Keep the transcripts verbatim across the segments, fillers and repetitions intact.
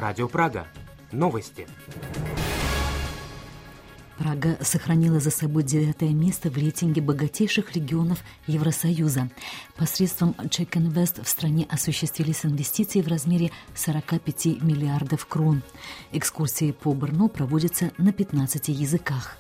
Радио Прага. Новости. Прага сохранила за собой девятое место в рейтинге богатейших регионов Евросоюза. Посредством Czech Invest в стране осуществились инвестиции в размере сорок пять миллиардов крон. Экскурсии по Брно проводятся на пятнадцати языках.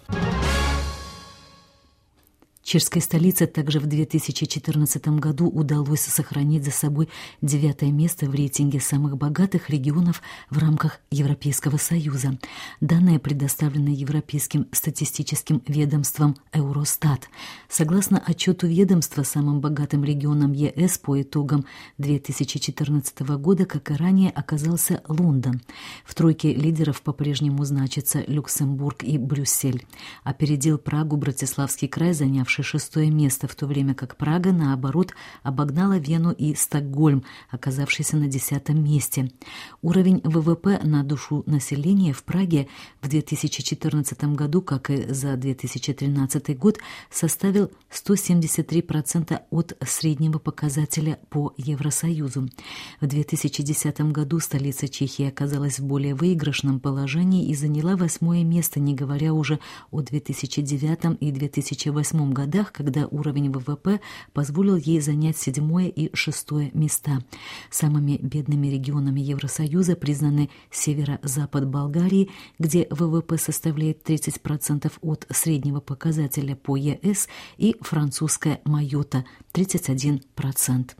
Чешской столице также в две тысячи четырнадцатом году удалось сохранить за собой девятое место в рейтинге самых богатых регионов в рамках Европейского Союза. Данные предоставлены Европейским статистическим ведомством Eurostat. Согласно отчету ведомства, самым богатым регионом ЕС по итогам две тысячи четырнадцатого года, как и ранее, оказался Лондон. В тройке лидеров по-прежнему значатся Люксембург и Брюссель. Опередил Прагу Братиславский край, занявший шестое место, в то время как Прага, наоборот, обогнала Вену и Стокгольм, оказавшийся на десятом месте. Уровень ВВП на душу населения в Праге в две тысячи четырнадцатом году, как и за две тысячи тринадцатый год, составил сто семьдесят три процента от среднего показателя по Евросоюзу. В две тысячи десятом году столица Чехии оказалась в более выигрышном положении и заняла восьмое место, не говоря уже о две тысячи девятом и две тысячи восьмом годах, когда уровень ВВП позволил ей занять седьмое и шестое места. Самыми бедными регионами Евросоюза признаны северо-запад Болгарии, где ВВП составляет тридцать процентов от среднего показателя по ЕС, и французская Майотта – тридцать один процент.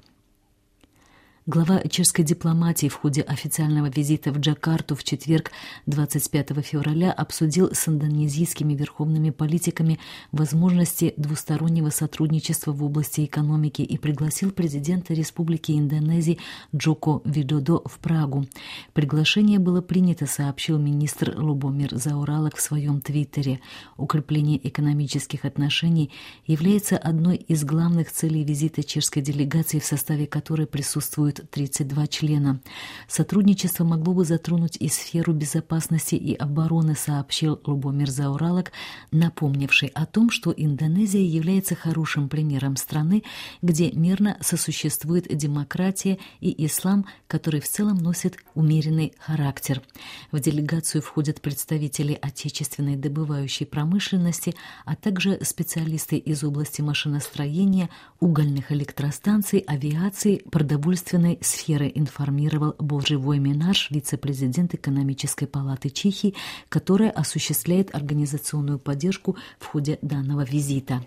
Глава чешской дипломатии в ходе официального визита в Джакарту в четверг, двадцать пятого февраля, обсудил с индонезийскими верховными политиками возможности двустороннего сотрудничества в области экономики и пригласил президента Республики Индонезии Джоко Видодо в Прагу. Приглашение было принято, сообщил министр Любомир Заоралек в своем твиттере. Укрепление экономических отношений является одной из главных целей визита чешской делегации, в составе которой присутствуют тридцать два члена. Сотрудничество могло бы затронуть и сферу безопасности и обороны, сообщил Любомир Заоралек, напомнивший о том, что Индонезия является хорошим примером страны, где мирно сосуществует демократия и ислам, который в целом носит умеренный характер. В делегацию входят представители отечественной добывающей промышленности, а также специалисты из области машиностроения, угольных электростанций, авиации, продовольственной сферы, информировал Боживой Минаш, вице-президент экономической палаты Чехии, которая осуществляет организационную поддержку в ходе данного визита.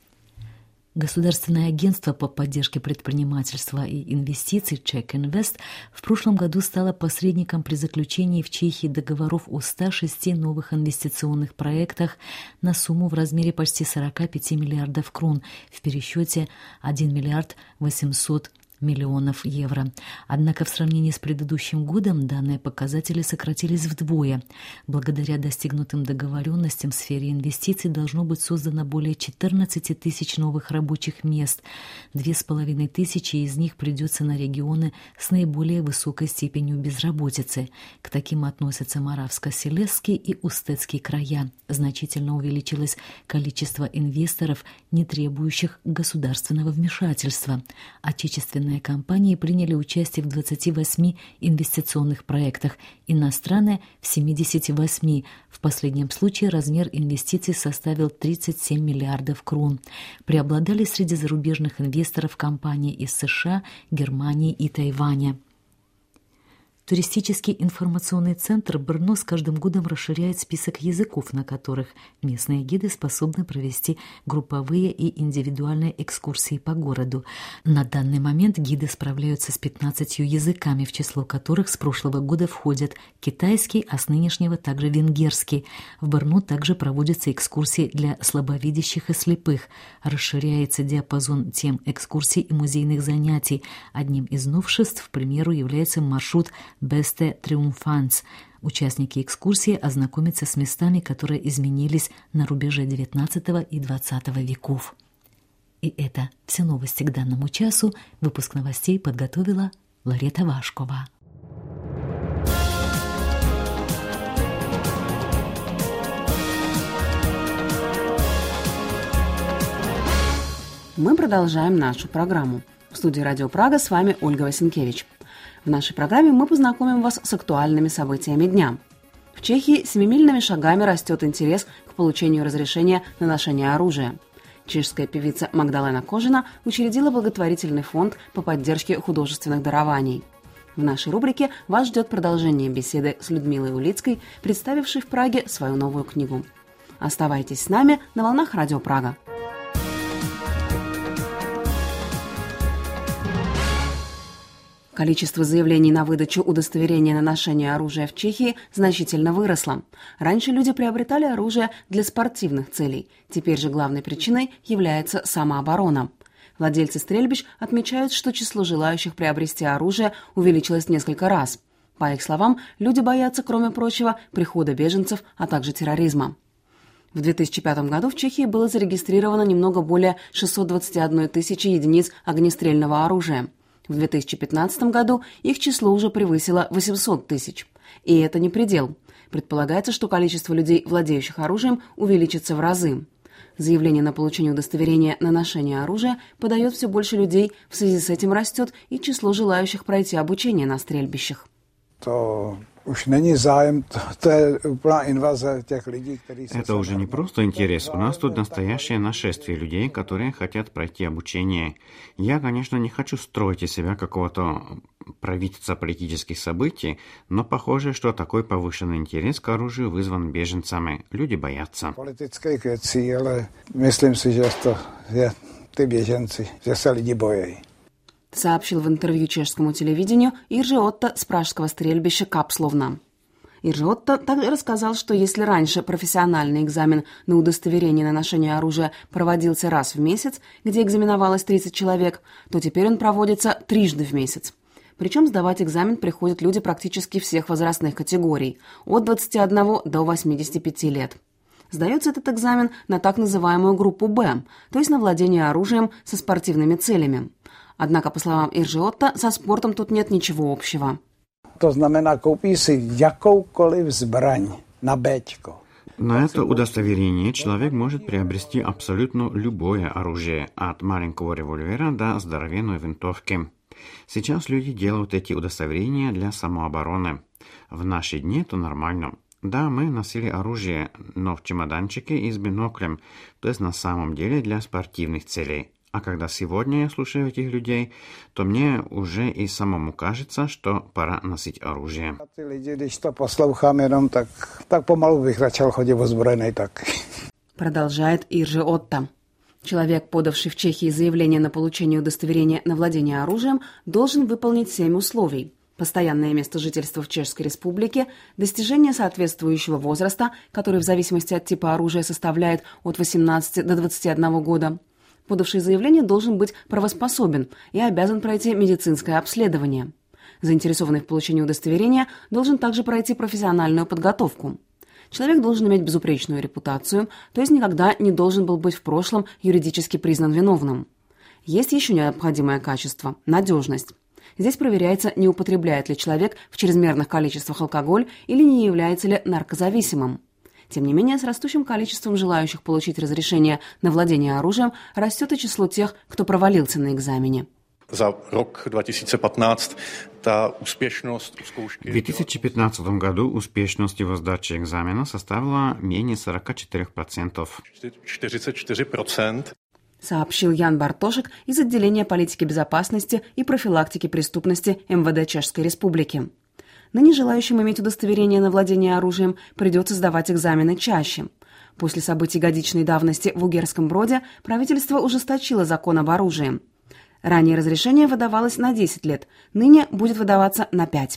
Государственное агентство по поддержке предпринимательства и инвестиций Czech Invest в прошлом году стало посредником при заключении в Чехии договоров о ста шести новых инвестиционных проектах на сумму в размере почти сорок пять миллиардов крон, в пересчете один миллиард восемьсот миллионов евро. Однако в сравнении с предыдущим годом данные показатели сократились вдвое. Благодаря достигнутым договоренностям в сфере инвестиций должно быть создано более четырнадцать тысяч новых рабочих мест. Две с половиной тысячи из них придется на регионы с наиболее высокой степенью безработицы. К таким относятся Моравско-Силезский и Устецкий края. Значительно увеличилось количество инвесторов, не требующих государственного вмешательства. Отечественные компании приняли участие в двадцати восьми инвестиционных проектах, иностранные – в семидесяти восьми. В последнем случае размер инвестиций составил тридцать семь миллиардов крон. Преобладали среди зарубежных инвесторов компании из США, Германии и Тайваня. Туристический информационный центр Брно с каждым годом расширяет список языков, на которых местные гиды способны провести групповые и индивидуальные экскурсии по городу. На данный момент гиды справляются с пятнадцатью языками, в число которых с прошлого года входят китайский, а с нынешнего также венгерский. В Брно также проводятся экскурсии для слабовидящих и слепых. Расширяется диапазон тем экскурсий и музейных занятий. Одним из новшеств, к примеру, является маршрут Бесте Триумфанс. Участники экскурсии ознакомятся с местами, которые изменились на рубеже девятнадцатого и двадцатого веков. И это все новости к данному часу. Выпуск новостей подготовила Ларета Вашкова. Мы продолжаем нашу программу. В студии «Радио Прага» с вами Ольга Васенкевич. В нашей программе мы познакомим вас с актуальными событиями дня. В Чехии семимильными шагами растет интерес к получению разрешения на ношение оружия. Чешская певица Магдалена Кожина учредила благотворительный фонд по поддержке художественных дарований. В нашей рубрике вас ждет продолжение беседы с Людмилой Улицкой, представившей в Праге свою новую книгу. Оставайтесь с нами на волнах Радио Прага. Количество заявлений на выдачу удостоверения на ношение оружия в Чехии значительно выросло. Раньше люди приобретали оружие для спортивных целей. Теперь же главной причиной является самооборона. Владельцы стрельбищ отмечают, что число желающих приобрести оружие увеличилось несколько раз. По их словам, люди боятся, кроме прочего, прихода беженцев, а также терроризма. В две тысячи пятом году в Чехии было зарегистрировано немного более шестьсот двадцать одна тысяча единиц огнестрельного оружия. В две тысячи пятнадцатом году их число уже превысило восемьсот тысяч. И это не предел. Предполагается, что количество людей, владеющих оружием, увеличится в разы. Заявление на получение удостоверения на ношение оружия подает все больше людей, в связи с этим растет и число желающих пройти обучение на стрельбищах. То уж не zájem, to je úplná invaze těch lidí, kteří se... Это уже не просто интерес. У нас тут настоящее нашествие людей, которые хотят пройти обучение. Я, конечно, не хочу строить из себя какого-то провидца политических событий, но похоже, что такой повышенный интерес к оружию вызван беженцами. Люди боятся. Politických věcí, ale myslím si, že to je ty běženci, že se lidi bojí. Сообщил в интервью чешскому телевидению Иржи Отто с пражского стрельбища Капсловна. Иржи Отто также рассказал, что если раньше профессиональный экзамен на удостоверение на ношение оружия проводился раз в месяц, где экзаменовалось тридцать человек, то теперь он проводится трижды в месяц. Причем сдавать экзамен приходят люди практически всех возрастных категорий, от двадцати одного до восьмидесяти пяти лет. Сдается этот экзамен на так называемую группу «Б», то есть на владение оружием со спортивными целями. Однако, по словам Иржи Отто, со спортом тут нет ничего общего. To znamená, koupí si jakoukoliv zbraň na béčko. На это удостоверение человек может приобрести абсолютно любое оружие, от маленького револьвера до здоровенной винтовки. Сейчас люди делают эти удостоверения для самообороны. В наши дни это нормально. Да, мы носили оружие, но в чемоданчике и с биноклем, то есть на самом деле для спортивных целей. А когда сегодня я слушаю этих людей, то мне уже и самому кажется, что пора носить оружие. Ty lidi, když to poslouchám jenom, tak, tak pomalu bych začal chodit озброєний так. Продолжает Иржи Отто. Человек, подавший в Чехии заявление на получение удостоверения на владение оружием, должен выполнить семь условий. Постоянное место жительства в Чешской Республике, достижение соответствующего возраста, который в зависимости от типа оружия составляет от восемнадцати до двадцати одного года. Подавший заявление должен быть правоспособен и обязан пройти медицинское обследование. Заинтересованный в получении удостоверения должен также пройти профессиональную подготовку. Человек должен иметь безупречную репутацию, то есть никогда не должен был быть в прошлом юридически признан виновным. Есть еще необходимое качество – надежность. Здесь проверяется, не употребляет ли человек в чрезмерных количествах алкоголь или не является ли наркозависимым. Тем не менее, с растущим количеством желающих получить разрешение на владение оружием растет и число тех, кто провалился на экзамене. За рок две тысячи пятнадцатый та успешность В две тысячи пятнадцатом году успешность его сдачи экзамена составила менее сорок четыре процента. четыридцать четыре процента. Сообщил Ян Бартошек из отделения политики безопасности и профилактики преступности эм вэ дэ Чешской Республики. Ныне желающим иметь удостоверение на владение оружием придется сдавать экзамены чаще. После событий годичной давности в Угерском Броде правительство ужесточило закон об оружии. Ранее разрешение выдавалось на десять лет, ныне будет выдаваться на пять.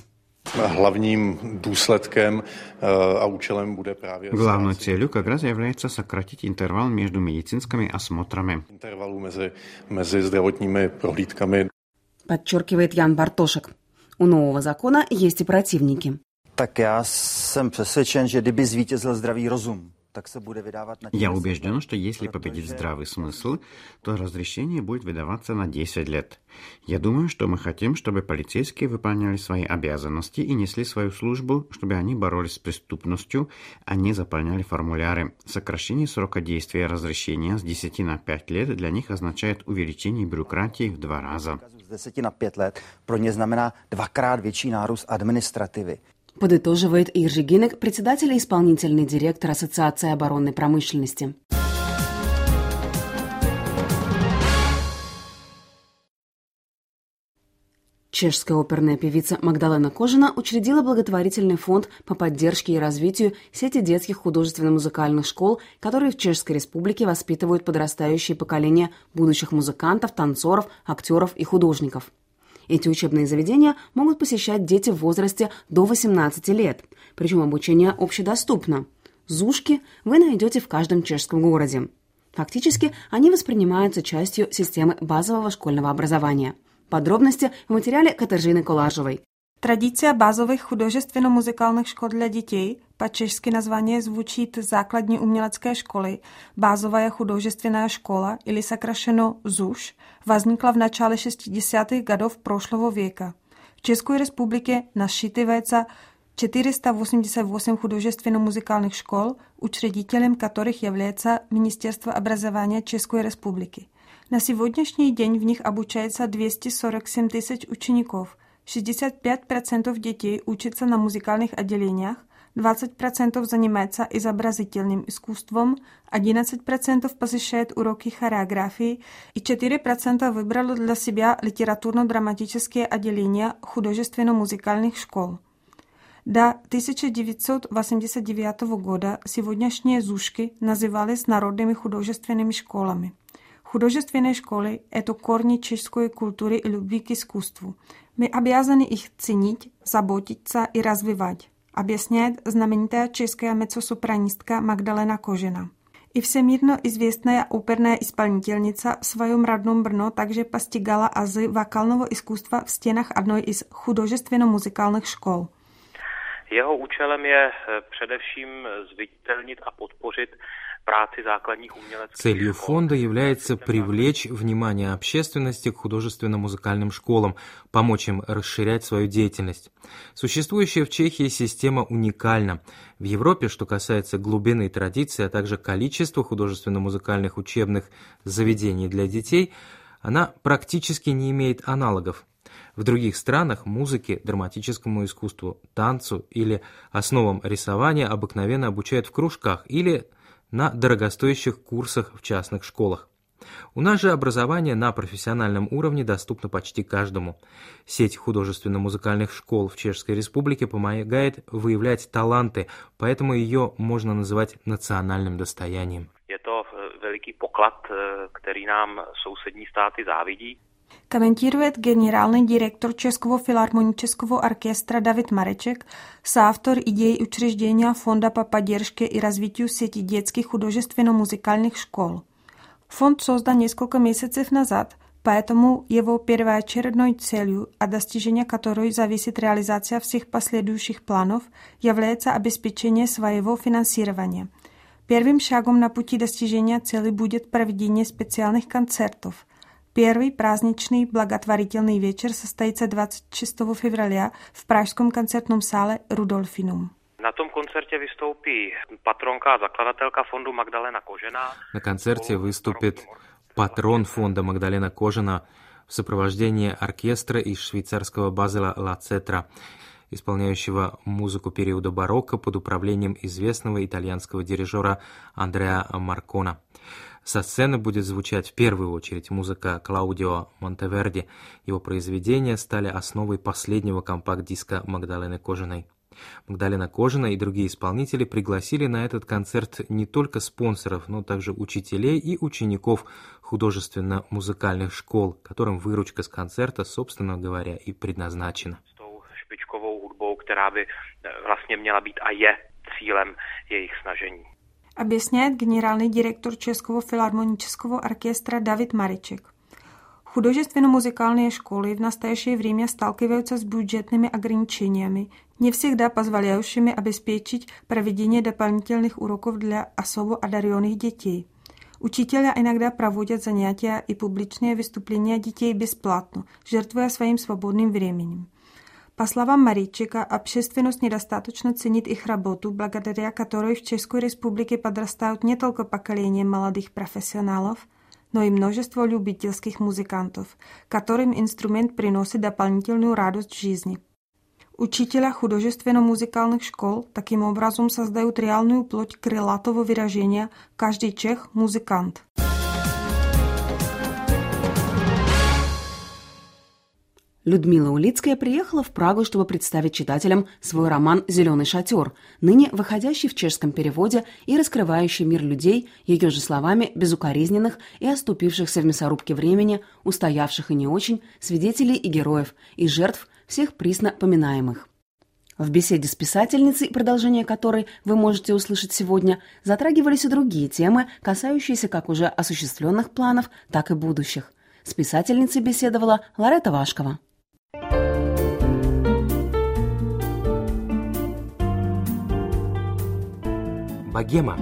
Главным důsledkem a účelem bude právě... Главной целью как раз является сократить интервал между медицинскими осмотрами. Интервалу mezi, mezi zdravotními prohlídkami. Подчеркивает Ян Бартошек. У нового закона есть и противники. Tak já jsem přesvědčen, že kdyby zvítězil zdravý rozum, Я убежден, что если победит здравый смысл, то разрешение будет выдаваться на десять лет. Я думаю, что мы хотим, чтобы полицейские выполняли свои обязанности и несли свою службу, чтобы они боролись с преступностью, а не заполняли формуляры. Сокращение срока действия разрешения с десяти на пять лет для них означает увеличение бюрократии в два раза. Z deseti na pět let pro ně znamená dvakrát větší nárůst administrativy. Подытоживает Иржи Гинек, председатель и исполнительный директор Ассоциации оборонной промышленности. Чешская оперная певица Магдалена Кожина учредила благотворительный фонд по поддержке и развитию сети детских художественно-музыкальных школ, которые в Чешской Республике воспитывают подрастающее поколение будущих музыкантов, танцоров, актеров и художников. Эти учебные заведения могут посещать дети в возрасте до восемнадцати лет, причем обучение общедоступно. ЗУШки вы найдете в каждом чешском городе. Фактически они воспринимаются частью системы базового школьного образования. Подробности в материале Катержины Колажевой. Традиция базовých художественно-музыкальных škol для детей, по-чешски название звучит základní umělecké školy, bázovая художественная школа или сокращенно ЗУШ, возникла в начале шестидесятых годов прошлого века. В České republice насчитывается четыреста восемьдесят восемь художественно-музыкальных школ, учредителем которых является Министерство образования České republiky. На сегодняшний день в них обучается двести сорок семь тысяч учеников. шестьдесят пять процентов детей учатся на музыкальных отделениях, двадцать процентов занимается изобразительным искусством, одиннадцать процентов посещает уроки хореографии и четыре процента выбрало для себя литературно-драматические отделения художественно-музыкальных школ. До тысяча девятьсот восемьдесят девятого года сегодняшние ЗУШки назывались народными художественными школами. Художественные школы – это корни чешской культуры и любви к искусству. Мы обязаны их ценить, заботиться и развивать, объясняет знаменитая чешская меццосопранистка Magdalena Kožena. И всемирно известная оперная исполнительница в своем родном Brno также постигала азы вокального искусства в стенах одной из художественно-музыкальных школ. Jeho účelem je především zviditelnit a podpořit práci základních uměleckých. Целью фонда является привлечь внимание общественности к художественно-музыкальным школам, помочь им расширять свою деятельность. Существующая в Чехии система уникальна. В Европе, что касается глубины традиций, а также количества художественно-музыкальных учебных заведений для детей, она практически не имеет аналогов. В других странах музыке, драматическому искусству, танцу или основам рисования обыкновенно обучают в кружках или на дорогостоящих курсах в частных школах. У нас же образование на профессиональном уровне доступно почти каждому. Сеть художественно-музыкальных школ в Чешской Республике помогает выявлять таланты, поэтому ее можно называть национальным достоянием. Это великий поклад, который нам соседние státy závidí. Комментирует генеральный директор Českého филармонического оркестра David Mareček, соавтор идеи учреждения Фонда по поддержке и развитию сети детских художественно-музыкальных школ. Фонд создан несколько месяцев назад, поэтому его первоочередной целью, от достижения которой зависит реализация всех последующих планов, является обеспечение своего финансирования. Первым шагом на пути достижения цели будет проведение специальных концертов. Первый праздничный благотворительный вечер состоится двадцать шестого февраля в Pražském koncertním sále Rudolfinum. На том концерте выступит патронка, закладателька фонда Магдалена Кожина. На концерте выступит патрон фонда Магдалена Кожина в сопровождении оркестра из швейцарского Базеля Ла Цетра, исполняющего музыку периода барокко под управлением известного итальянского дирижера Андреа Маркона. Со сцены будет звучать в первую очередь музыка Клаудио Монтеверди. Его произведения стали основой последнего компакт-диска Магдалены Кожиной. Магдалена Кожина и другие исполнители пригласили на этот концерт не только спонсоров, но также учителей и учеников художественно-музыкальных школ, которым выручка с концерта, собственно говоря, и предназначена. С tou špičkovou hudbou, která by vlastně měla být a je cílem jejich snažení. Объясняет генеральный директор Českého филармонического оркестра David Mareček. Художественно-музыкальные школы в настоящее время сталкиваются с бюджетными ограничениями, не всегда позволяющими обеспечить проведение дополнительных уроков для особо одаренных детей. Учителя иногда проводят занятия и публичные выступления детей бесплатно, жертвуя своим свободным временем. По словам Марийчика, общественность недостаточно ценит их работу, благодаря которой в České republice подрастают не только поколение молодых профессионалов, но и множество любительских музыкантов, которым инструмент приносит дополнительную радость в жизни. Учителя художественно-музыкальных школ таким образом создают реальную плоть крылатого выражения «каждый чех – музыкант». Людмила Улицкая приехала в Прагу, чтобы представить читателям свой роман «Зеленый шатер», ныне выходящий в чешском переводе и раскрывающий мир людей, ее же словами, безукоризненных и оступившихся в мясорубке времени, устоявших и не очень, свидетелей и героев, и жертв всех присно поминаемых. В беседе с писательницей, продолжение которой вы можете услышать сегодня, затрагивались и другие темы, касающиеся как уже осуществленных планов, так и будущих. С писательницей беседовала Ларета Вашкова. Богема.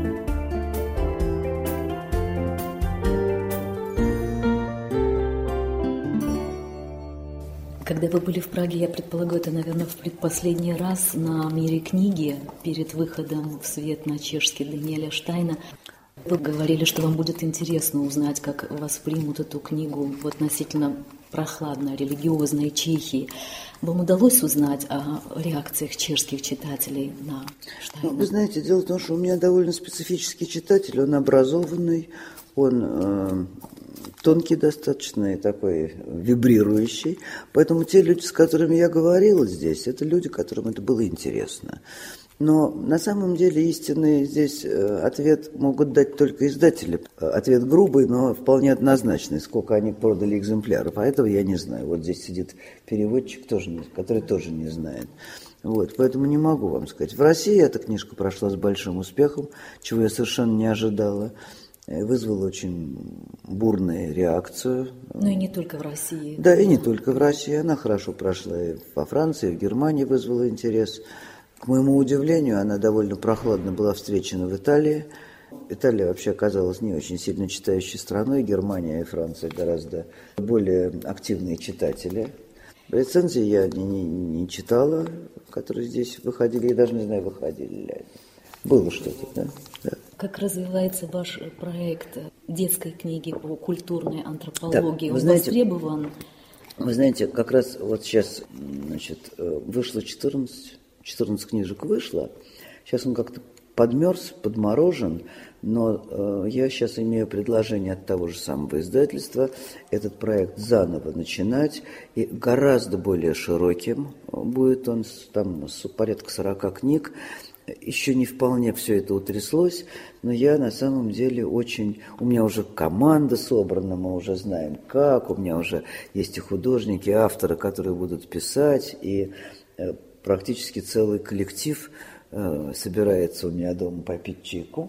Когда вы были в Праге, я предполагаю, это, наверное, в предпоследний раз на «Мире книги» перед выходом в свет на чешский Даниэля Штайна. Вы говорили, что вам будет интересно узнать, как воспримут эту книгу в относительно прохладной, религиозной Чехии. Вам удалось узнать о реакциях чешских читателей на Штайна? Ну, вы знаете, дело в том, что у меня довольно специфический читатель, он образованный, он э, тонкий достаточно и такой вибрирующий. Поэтому те люди, с которыми я говорила здесь, это люди, которым это было интересно. Но на самом деле истинный здесь ответ могут дать только издатели. Ответ грубый, но вполне однозначный, сколько они продали экземпляров. А этого я не знаю. Вот здесь сидит переводчик, тоже не, который тоже не знает. Вот, поэтому не могу вам сказать. В России эта книжка прошла с большим успехом, чего я совершенно не ожидала. Вызвала очень бурную реакцию. Но и не только в России. Да, и не только в России. Она хорошо прошла и во Франции, и в Германии вызвала интерес. К моему удивлению, она довольно прохладно была встречена в Италии. Италия вообще оказалась не очень сильно читающей страной. Германия и Франция гораздо более активные читатели. Рецензии я не, не, не читала, которые здесь выходили. Я даже не знаю, выходили ли они. Было что-то, да? Да. Как развивается ваш проект детской книги по культурной антропологии? Да, Он знаете, востребован? Вы знаете, как раз вот сейчас, значит, вышло четырнадцать, четырнадцать книжек вышло. Сейчас он как-то подмерз, подморожен, но э, я сейчас имею предложение от того же самого издательства этот проект заново начинать, и гораздо более широким будет он, там порядка сорока книг. Еще не вполне все это утряслось, но я на самом деле очень... У меня уже команда собрана, мы уже знаем как, у меня уже есть и художники, и авторы, которые будут писать, и э, практически целый коллектив э, собирается у меня дома попить чайку.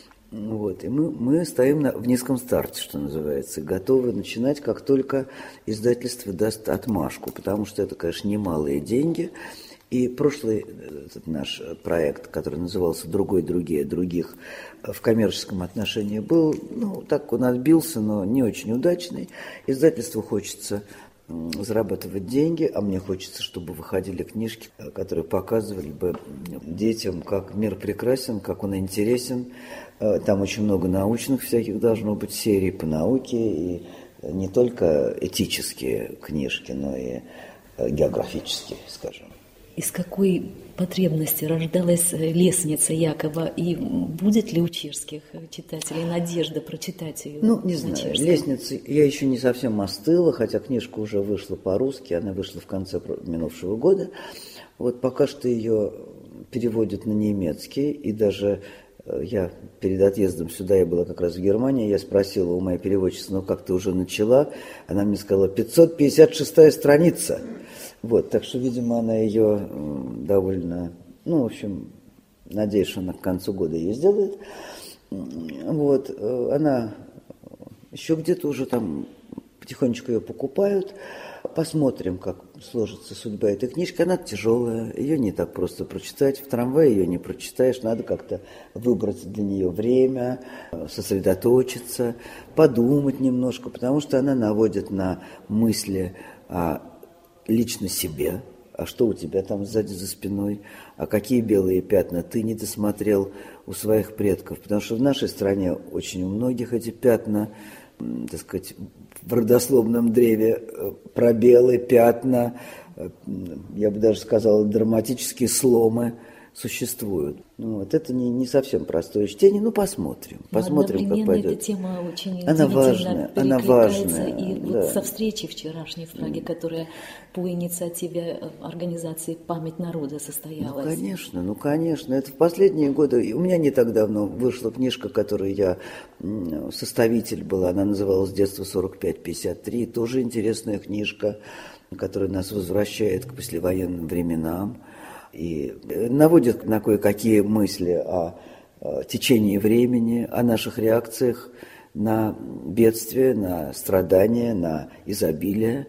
Вот, и мы, мы стоим на, в низком старте, что называется, готовы начинать, как только издательство даст отмашку, потому что это, конечно, немалые деньги. И прошлый этот наш проект, который назывался «Другой, другие, других», в коммерческом отношении был, ну, так он отбился, но не очень удачный. Издательству хочется зарабатывать деньги, а мне хочется, чтобы выходили книжки, которые показывали бы детям, как мир прекрасен, как он интересен. Там очень много научных всяких должно быть серий по науке, и не только этические книжки, но и географические, скажем. Из какой потребности рождалась «Лестница» Якова, и будет ли у чешских читателей надежда прочитать ее? Ну, не знаю, чешском? «Лестница» я еще не совсем остыла, хотя книжка уже вышла по-русски, она вышла в конце минувшего года. Вот пока что ее переводят на немецкий, и даже я перед отъездом сюда, я была как раз в Германии, я спросила у моей переводчицы, ну как ты уже начала? Она мне сказала, пятьсот пятьдесят шестая страница. Вот, так что, видимо, она ее довольно, ну, в общем, надеюсь, что она к концу года ее сделает. Вот, она еще где-то уже там потихонечку ее покупают. Посмотрим, как сложится судьба этой книжки. Она тяжелая, ее не так просто прочитать. В трамвае ее не прочитаешь, надо как-то выбрать для нее время, сосредоточиться, подумать немножко, потому что она наводит на мысли о лично себе, а что у тебя там сзади за спиной, а какие белые пятна ты не досмотрел у своих предков. Потому что в нашей стране очень у многих эти пятна, так сказать, в родословном древе пробелы, пятна, я бы даже сказал, драматические сломы существуют. Ну, вот это не, не совсем простое чтение, ну посмотрим, посмотрим, как пойдет. Эта тема очень она удивительно важная, она важная, и да. вот со встречи вчерашней в Праге, которая по инициативе организации «Память народа» состоялась. Ну, конечно, ну, конечно. Это в последние годы. У меня не так давно вышла книжка, которой я составитель была. Она называлась «Детство сорок пять пятьдесят три». Тоже интересная книжка, которая нас возвращает к послевоенным временам и наводит на кое-какие мысли о, о течении времени, о наших реакциях на бедствие, на страдания, на изобилие.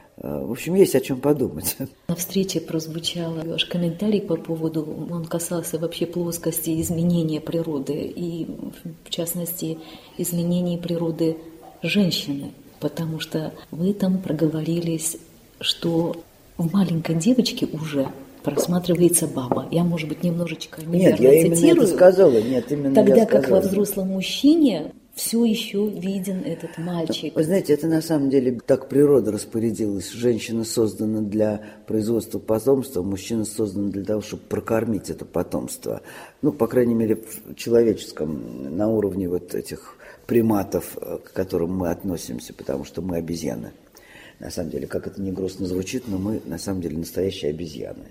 В общем, есть о чем подумать. На встрече прозвучал ваш комментарий по поводу, он касался вообще плоскости изменения природы и, в частности, изменения природы женщины, потому что вы там проговорились, что в маленькой девочке уже просматривается баба. Я, может быть, немножечко неверно Нет, я цитирую. именно это сказала. Нет, именно Тогда я как сказала. во взрослом мужчине все еще виден этот мальчик. Вы знаете, это на самом деле так природа распорядилась. Женщина создана для производства потомства, мужчина создан для того, чтобы прокормить это потомство. Ну, по крайней мере, в человеческом, на уровне вот этих приматов, к которым мы относимся, потому что мы обезьяны. На самом деле, как это не грустно звучит, но мы на самом деле настоящие обезьяны.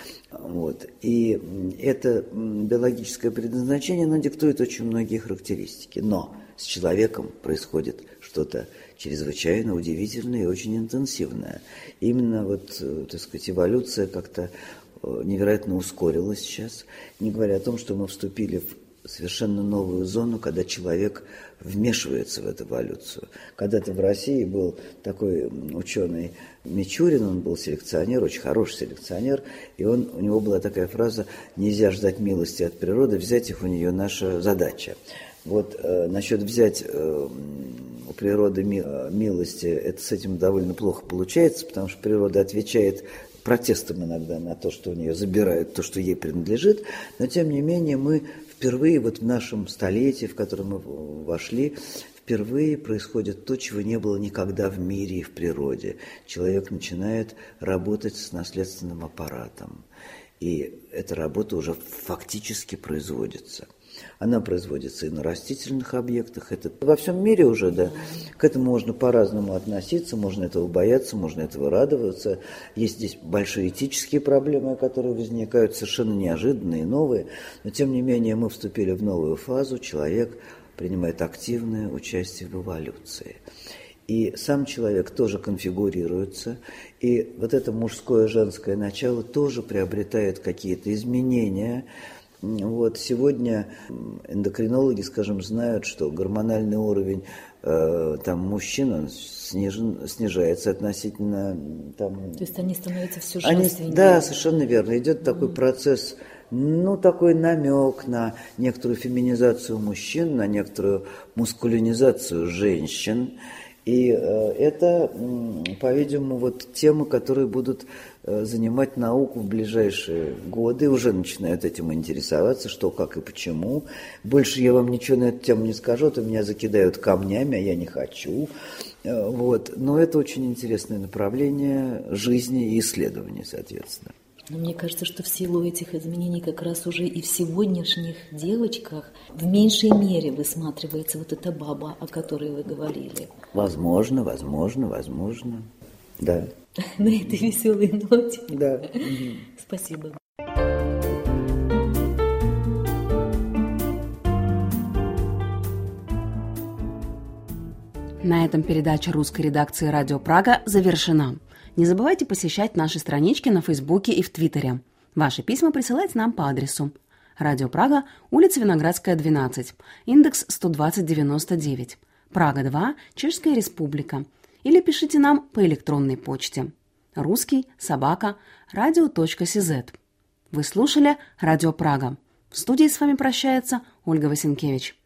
Вот. И это биологическое предназначение, оно диктует очень многие характеристики. Но с человеком происходит что-то чрезвычайно удивительное и очень интенсивное. Именно вот, так сказать, эволюция как-то невероятно ускорилась сейчас, не говоря о том, что мы вступили в совершенно новую зону, когда человек вмешивается в эту эволюцию. Когда-то в России был такой ученый Мичурин, он был селекционер, очень хороший селекционер, и он, у него была такая фраза: «Нельзя ждать милости от природы, взять их у нее наша задача». Вот э, насчет взять э, у природы ми, э, милости, это с этим довольно плохо получается, потому что природа отвечает протестом иногда на то, что у нее забирают то, что ей принадлежит, но тем не менее мы впервые вот в нашем столетии, в котором мы вошли, впервые происходит то, чего не было никогда в мире и в природе. Человек начинает работать с наследственным аппаратом, и эта работа уже фактически производится. Она производится и на растительных объектах. Это во всем мире уже, да. К этому можно по-разному относиться, можно этого бояться, можно этого радоваться. Есть здесь большие этические проблемы, которые возникают совершенно неожиданные, новые. Но, тем не менее, мы вступили в новую фазу. Человек принимает активное участие в эволюции. И сам человек тоже конфигурируется, и вот это мужское и женское начало тоже приобретает какие-то изменения. Вот сегодня эндокринологи, скажем, знают, что гормональный уровень э, там, мужчин он снижен, снижается относительно... Там, То есть они становятся все они, женственнее. Да, совершенно верно. Идет mm-hmm. такой процесс, ну, такой намек на некоторую феминизацию мужчин, на некоторую мускулинизацию женщин. И э, это, э, по-видимому, вот темы, которые будут э, занимать науку в ближайшие годы, уже начинают этим интересоваться, что, как и почему. Больше я вам ничего на эту тему не скажу, то меня закидают камнями, а я не хочу. Э, вот. Но это очень интересное направление жизни и исследований, соответственно. Но мне кажется, что в силу этих изменений как раз уже и в сегодняшних девочках в меньшей мере высматривается вот эта баба, о которой вы говорили. Возможно, возможно, возможно. Да. На этой веселой ноте. Да. Спасибо. На этом передача русской редакции «Радио Прага» завершена. Не забывайте посещать наши странички на Фейсбуке и в Твиттере. Ваши письма присылайте нам по адресу: Радио Прага, улица Виноградская, двенадцать, индекс сто двадцать девяносто девять, Прага два, Чешская Республика. или пишите нам по электронной почте русский собака радио точка сз. Вы слушали Радио Прага. В студии с вами прощается Ольга Васенкевич.